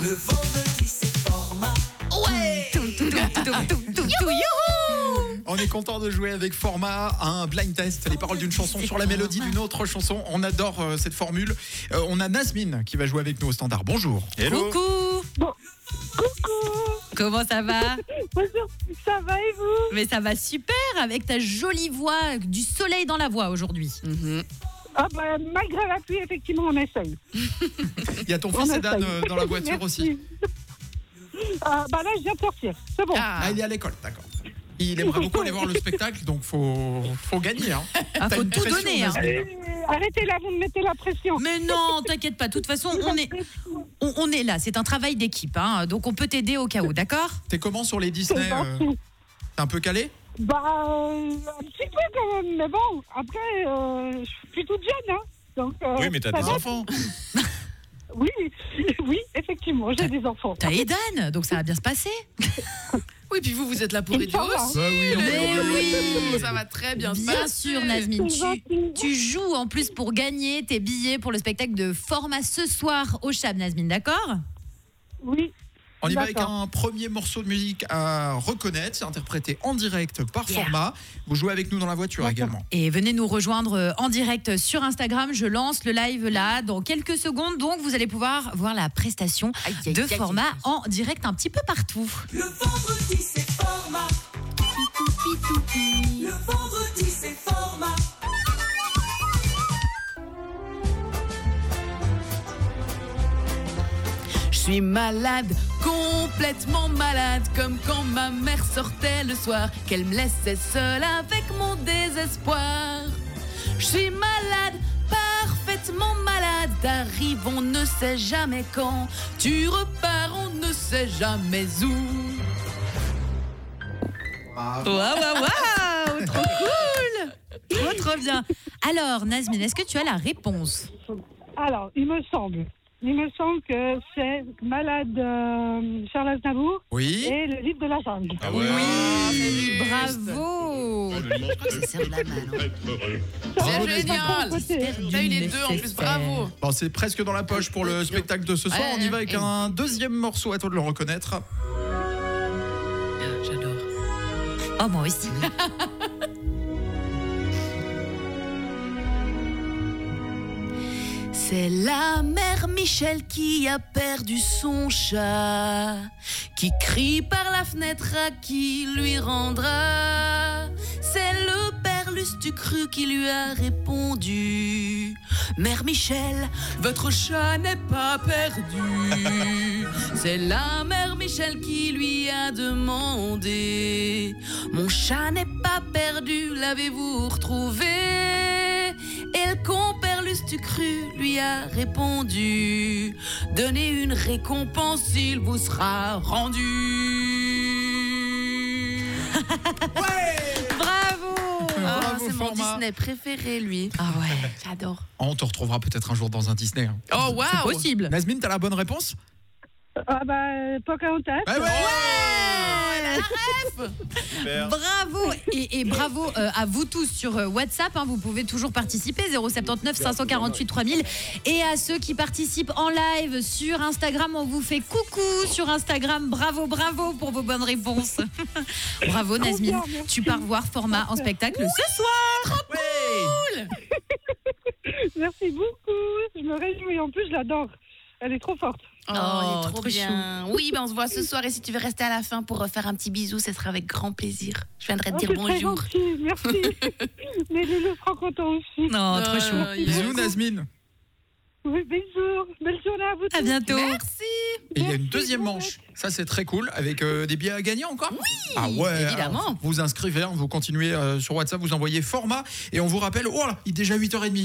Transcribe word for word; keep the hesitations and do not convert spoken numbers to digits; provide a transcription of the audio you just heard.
Le vendredi c'est format. Ouais. Tout, tout, tout, tout, tout, tout, tout, youhou. On est content de jouer avec Format, un blind test, les paroles d'une chanson sur la mélodie d'une autre chanson. On adore euh, cette formule. Euh, on a Nazmine qui va jouer avec nous au standard. Bonjour. Hello. Coucou. Bon. Coucou. Comment ça va? Bonjour, ça va et vous? Mais ça va super avec ta jolie voix, du soleil dans la voix aujourd'hui. Mm-hmm. Ah bah, malgré la pluie, effectivement, on essaye. Il y a ton fils Edan euh, dans la voiture aussi. Ah bah là, je viens de sortir, c'est bon. Ah, il est à l'école, d'accord. Il aimerait beaucoup aller voir le spectacle, donc faut, faut gagner. Hein. Ah, faut tout pression, donner. Hein. Arrêtez là, vous me mettez la pression. Mais non, t'inquiète pas. De toute façon, on est, on, on est là. C'est un travail d'équipe, hein, donc on peut t'aider au cas où, d'accord? T'es comment sur les Disney euh, T'es un peu calé? Bah, euh, un petit peu quand même, mais bon, après, euh, je suis toute jeune, hein. Donc, euh, oui, mais t'as des va. enfants. Oui, oui, effectivement, j'ai des enfants. T'as Edan, donc ça va bien se passer. Oui, puis vous, vous êtes là pour aider aussi. Bah oui, on Mais oui. Ça va très bien se Bien passer. sûr, Nazmine, tu, tu joues en plus pour gagner tes billets pour le spectacle de Format ce soir au Chab, Nazmine, d'accord? Oui. On y va avec D'accord. un premier morceau de musique à reconnaître. C'est interprété en direct par Yeah. Format. Vous jouez avec nous dans la voiture également. Et venez nous rejoindre en direct sur Instagram. Je lance le live là dans quelques secondes. Donc, vous allez pouvoir voir la prestation Aïe, aïe, de aïe, Format aïe. en direct un petit peu partout. Le vendredi c'est format. Le vendredi c'est format. Je suis malade, complètement malade, comme quand ma mère sortait le soir, qu'elle me laissait seule avec mon désespoir. Je suis malade, parfaitement malade, t'arrives on ne sait jamais quand, tu repars on ne sait jamais où. Waouh, waouh, waouh, trop cool, trop trop bien. Alors, Nazmine, est-ce que tu as la réponse? Alors, il me semble, il me semble que c'est Malade euh, Charles Aznavour Oui. et le livre de la jungle. Ah ouais. Oui, bravo. Ça sert de la main, non? Bravo, C'est génial. T'as eu les deux en plus, bravo. Bon, c'est presque dans la poche pour le spectacle de ce soir. On y va avec un deuxième morceau, à toi de le reconnaître. J'adore. Oh, moi aussi. C'est la mère Michel qui a perdu son chat, qui crie par la fenêtre à qui lui rendra. C'est le père Lustucru qui lui a répondu: Mère Michel, votre chat n'est pas perdu. C'est la mère Michel qui lui a demandé: Mon chat n'est pas perdu, l'avez-vous retrouvé? Et le compère Lustucru lui a répondu: Donnez une récompense, il vous sera rendu. Bravo. Ah, Bravo, c'est mon Format. Disney préféré, lui. Ah ouais, J'adore. On te retrouvera peut-être un jour dans un Disney. hein. Oh, c'est waouh. possible. Nazmine, t'as la bonne réponse? Ah bah, Pocahontas. Ouais, ouais. Super. Bravo et, et bravo euh, à vous tous sur euh, WhatsApp, hein, vous pouvez toujours participer zéro sept neuf cinq cent quarante-huit trois mille, et à ceux qui participent en live sur Instagram, on vous fait coucou sur Instagram. Bravo, bravo pour vos bonnes réponses. Bravo Nazmine, tu pars voir Format en spectacle ce soir. Ouais. Merci beaucoup. Je me réjouis. En plus, je l'adore. Elle est trop forte. Oh, Oh, il est trop, trop bien. Oui, ben on se voit ce soir et si tu veux rester à la fin pour faire un petit bisou, ce sera avec grand plaisir. Je viendrai te Oh, dire c'est très bonjour. gentil, merci. Mais je le prends content aussi. Non, trop chou. Euh, il est Bisous cool. Nazmine. Oui, bisous. Belle journée à vous tous. À bientôt. Merci. Et il y a une Merci, deuxième bon manche. Ça, c'est très cool. Avec euh, des billets à gagner encore. Oui. Ah ouais. évidemment. Alors, vous inscrivez, hein, vous continuez euh, sur WhatsApp, vous envoyez Format. Et on vous rappelle, oh là, il est déjà huit heures trente.